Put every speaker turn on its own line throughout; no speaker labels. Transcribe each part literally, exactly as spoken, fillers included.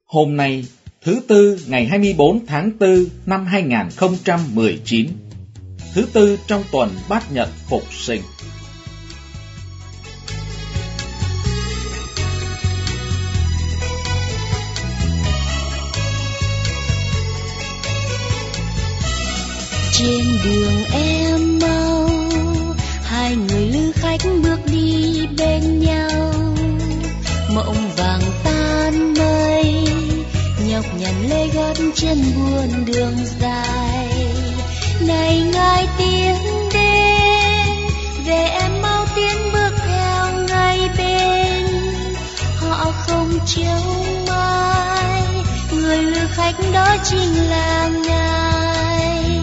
Hôm nay, thứ Tư ngày hai mươi bốn tháng tư năm hai nghìn không trăm mười chín, thứ Tư trong tuần Bát Nhật Phục Sinh.
Trên đường em mau, hai người lữ khách bước đi bên nhau. Mộng vàng tan mây, nhọc nhằn lê gót chân buồn đường dài. Này ngài tiến đến, về em mau tiến bước theo ngay bên. Họ không trông mai, người lữ khách đó chính là ngài.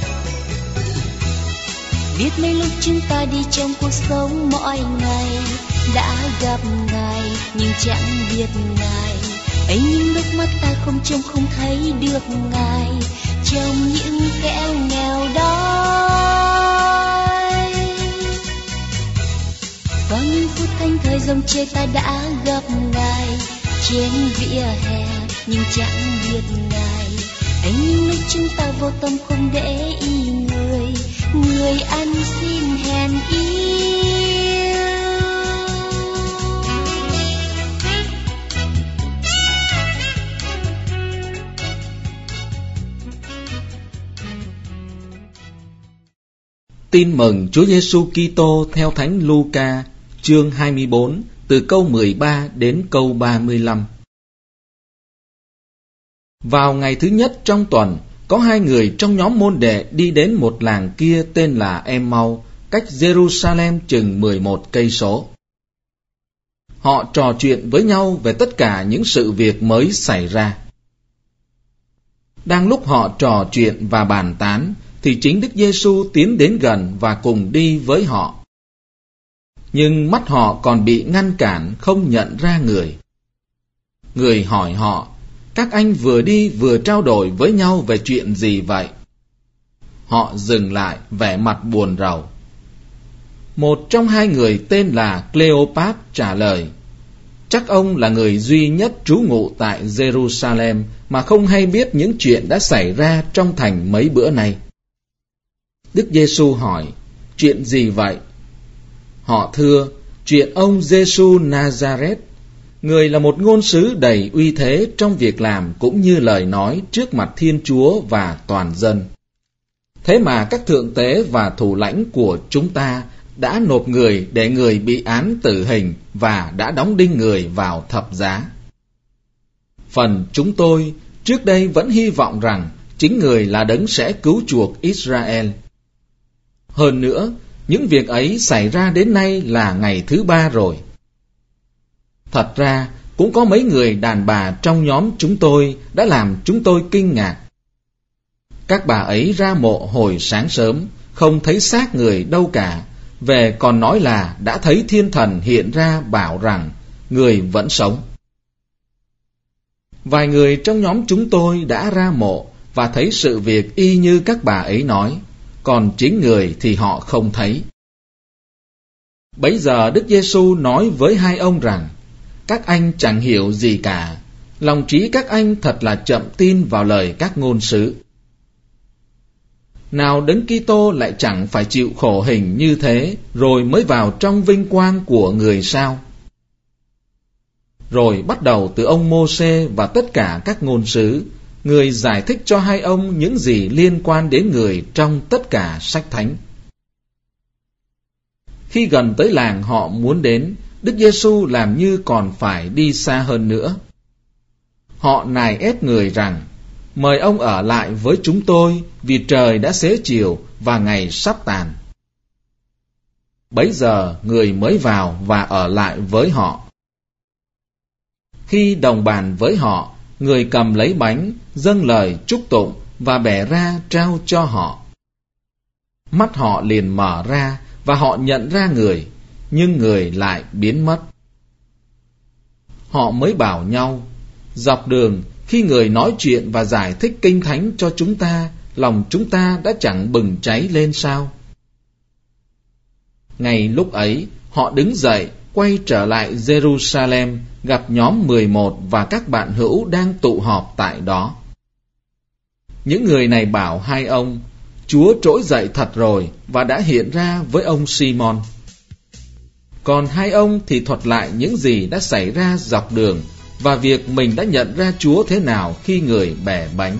Biết mấy lúc chúng ta đi trong cuộc sống mỗi ngày, đã gặp ngài nhưng chẳng biết ngài. Ấy những lúc mắt ta không trông không thấy được ngài, trong những kẻ nghèo đói. Có những phút thanh thời dòng chơi ta đã gặp ngài trên vỉa hè nhưng chẳng biết ngài. Ấy những lúc chúng ta vô tâm không để ý người, người ăn xin hèn yêu.
Tin mừng Chúa Giêsu Kitô theo Thánh Luca, chương hai mươi bốn, từ câu mười ba đến câu ba mươi lăm. Vào ngày thứ nhất trong tuần, có hai người trong nhóm môn đệ đi đến một làng kia tên là Em-mau, cách Jerusalem chừng mười một cây số. Họ trò chuyện với nhau về tất cả những sự việc mới xảy ra. Đang lúc họ trò chuyện và bàn tán, thì chính Đức Giêsu tiến đến gần và cùng đi với họ. Nhưng mắt họ còn bị ngăn cản không nhận ra người. Người hỏi họ, các anh vừa đi vừa trao đổi với nhau về chuyện gì vậy? Họ dừng lại vẻ mặt buồn rầu. Một trong hai người tên là Cleopas trả lời, chắc ông là người duy nhất trú ngụ tại Jerusalem mà không hay biết những chuyện đã xảy ra trong thành mấy bữa nay. Đức Giêsu hỏi, chuyện gì vậy? Họ thưa, chuyện ông Giêsu Nazareth. Người là một ngôn sứ đầy uy thế trong việc làm cũng như lời nói trước mặt Thiên Chúa và toàn dân. Thế mà các thượng tế và thủ lãnh của chúng ta đã nộp người để người bị án tử hình và đã đóng đinh người vào thập giá. Phần chúng tôi trước đây vẫn hy vọng rằng chính người là đấng sẽ cứu chuộc Israel. Hơn nữa, những việc ấy xảy ra đến nay là ngày thứ ba rồi. Thật ra, cũng có mấy người đàn bà trong nhóm chúng tôi đã làm chúng tôi kinh ngạc. Các bà ấy ra mộ hồi sáng sớm, không thấy xác người đâu cả, về còn nói là đã thấy thiên thần hiện ra bảo rằng người vẫn sống. Vài người trong nhóm chúng tôi đã ra mộ và thấy sự việc y như các bà ấy nói, còn chính người thì họ không thấy. Bấy giờ Đức Giêsu nói với hai ông rằng, các anh chẳng hiểu gì cả, lòng trí các anh thật là chậm tin vào lời các ngôn sứ. Nào Đấng Kitô lại chẳng phải chịu khổ hình như thế rồi mới vào trong vinh quang của người sao? Rồi bắt đầu từ ông Mô-sê và tất cả các ngôn sứ, người giải thích cho hai ông những gì liên quan đến người trong tất cả sách thánh. Khi gần tới làng họ muốn đến, Đức Giêsu làm như còn phải đi xa hơn nữa. Họ nài ép người rằng, mời ông ở lại với chúng tôi vì trời đã xế chiều và ngày sắp tàn. Bấy giờ người mới vào và ở lại với họ. Khi đồng bàn với họ, người cầm lấy bánh, dâng lời chúc tụng và bẻ ra trao cho họ. Mắt họ liền mở ra và họ nhận ra người, nhưng người lại biến mất. Họ mới bảo nhau, dọc đường khi người nói chuyện và giải thích kinh thánh cho chúng ta, lòng chúng ta đã chẳng bừng cháy lên sao? Ngay lúc ấy, họ đứng dậy, quay trở lại Jerusalem gặp nhóm mười một và các bạn hữu đang tụ họp tại đó. Những người này bảo hai ông, Chúa trỗi dậy thật rồi và đã hiện ra với ông Simon. Còn hai ông thì thuật lại những gì đã xảy ra dọc đường và việc mình đã nhận ra Chúa thế nào khi người bẻ bánh.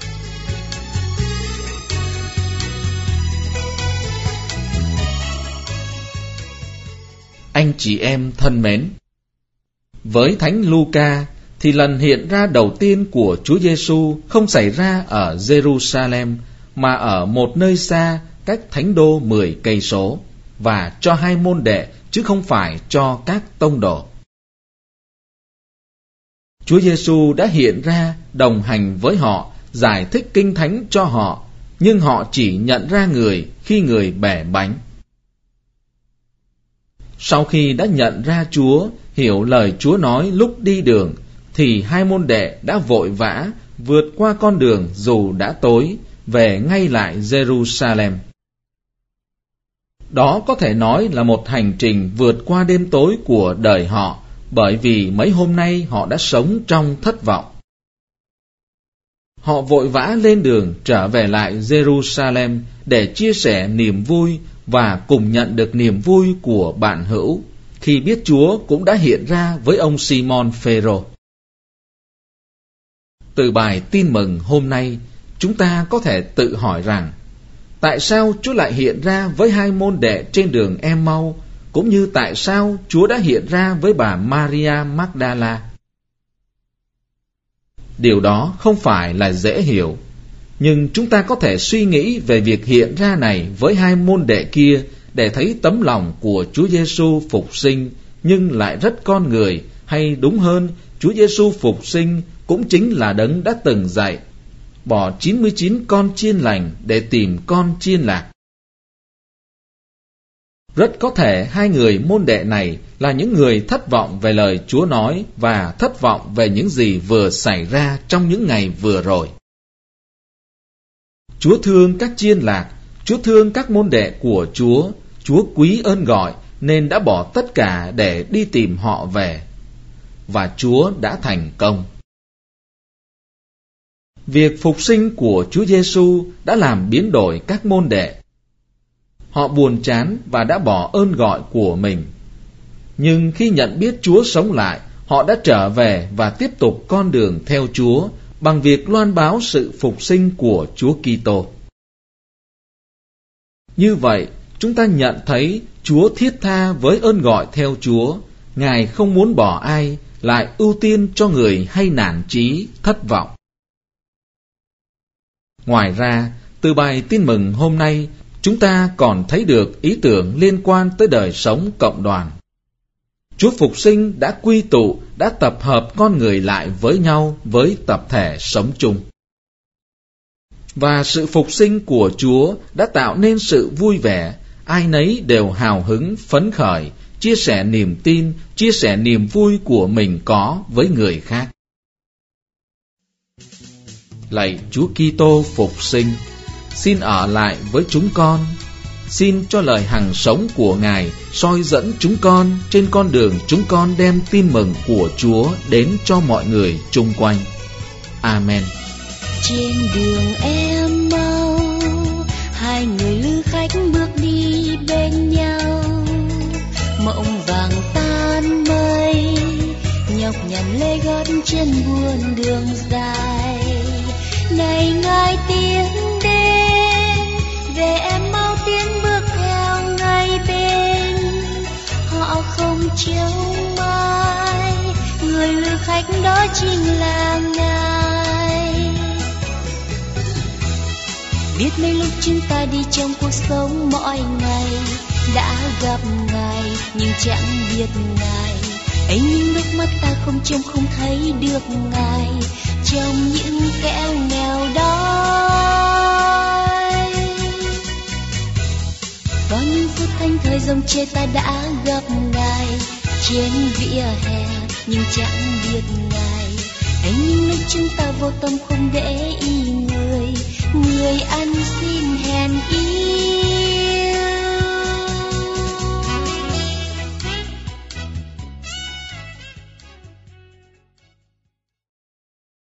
Anh chị em thân mến, với Thánh Luca thì lần hiện ra đầu tiên của Chúa Giêsu không xảy ra ở Jerusalem mà ở một nơi xa cách thánh đô mười cây số và cho hai môn đệ chứ không phải cho các tông đồ. Chúa Giêsu đã hiện ra đồng hành với họ, giải thích kinh thánh cho họ, nhưng họ chỉ nhận ra người khi người bẻ bánh. Sau khi đã nhận ra Chúa, hiểu lời Chúa nói lúc đi đường, thì hai môn đệ đã vội vã vượt qua con đường dù đã tối, về ngay lại Jerusalem. Đó có thể nói là một hành trình vượt qua đêm tối của đời họ, bởi vì mấy hôm nay họ đã sống trong thất vọng. Họ vội vã lên đường trở về lại Jerusalem để chia sẻ niềm vui và cùng nhận được niềm vui của bạn hữu khi biết Chúa cũng đã hiện ra với ông Simon Phêrô. Từ bài tin mừng hôm nay, chúng ta có thể tự hỏi rằng, tại sao Chúa lại hiện ra với hai môn đệ trên đường Em-mau, cũng như tại sao Chúa đã hiện ra với bà Maria Magdala? Điều đó không phải là dễ hiểu, nhưng chúng ta có thể suy nghĩ về việc hiện ra này với hai môn đệ kia để thấy tấm lòng của Chúa Giêsu phục sinh nhưng lại rất con người, hay đúng hơn, Chúa Giêsu phục sinh cũng chính là đấng đã từng dạy, bỏ chín mươi chín con chiên lành để tìm con chiên lạc. Rất có thể hai người môn đệ này là những người thất vọng về lời Chúa nói và thất vọng về những gì vừa xảy ra trong những ngày vừa rồi. Chúa thương các chiên lạc, Chúa thương các môn đệ của Chúa, Chúa quý ơn gọi nên đã bỏ tất cả để đi tìm họ về. Và Chúa đã thành công. Việc phục sinh của Chúa Giêsu đã làm biến đổi các môn đệ. Họ buồn chán và đã bỏ ơn gọi của mình. Nhưng khi nhận biết Chúa sống lại, họ đã trở về và tiếp tục con đường theo Chúa bằng việc loan báo sự phục sinh của Chúa Kitô. Như vậy, chúng ta nhận thấy Chúa thiết tha với ơn gọi theo Chúa. Ngài không muốn bỏ ai, lại ưu tiên cho người hay nản chí, thất vọng. Ngoài ra, từ bài tin mừng hôm nay, chúng ta còn thấy được ý tưởng liên quan tới đời sống cộng đoàn. Chúa phục sinh đã quy tụ, đã tập hợp con người lại với nhau với tập thể sống chung. Và sự phục sinh của Chúa đã tạo nên sự vui vẻ, ai nấy đều hào hứng, phấn khởi, chia sẻ niềm tin, chia sẻ niềm vui của mình có với người khác. Lạy Chúa Kitô phục sinh, xin ở lại với chúng con. Xin cho lời hằng sống của Ngài soi dẫn chúng con trên con đường chúng con đem tin mừng của Chúa đến cho mọi người chung quanh. Amen.
Trên đường Em-mau, hai người lữ khách bước đi bên nhau. Mộng vàng tan mây, nhọc nhằn lê gót chân buồn đường dài. Này Ngài tiến đến, về Em-mau tiến bước theo Ngài bên. Họ không trông mai, người lữ khách đó chính là Ngài. Biết mấy lúc chúng ta đi trong cuộc sống mỗi ngày, đã gặp Ngài nhưng chẳng biết Ngài. Ấy nhưng nước mắt ta không trông không thấy được Ngài, trong những kẻ nghèo đói. Có những phút thanh thời dòng chê ta đã gặp Ngài trên vỉa hè nhưng chẳng biết Ngài. Ấy nhưng lúc chúng ta vô tâm không để ý người, người ăn xin hèn ý.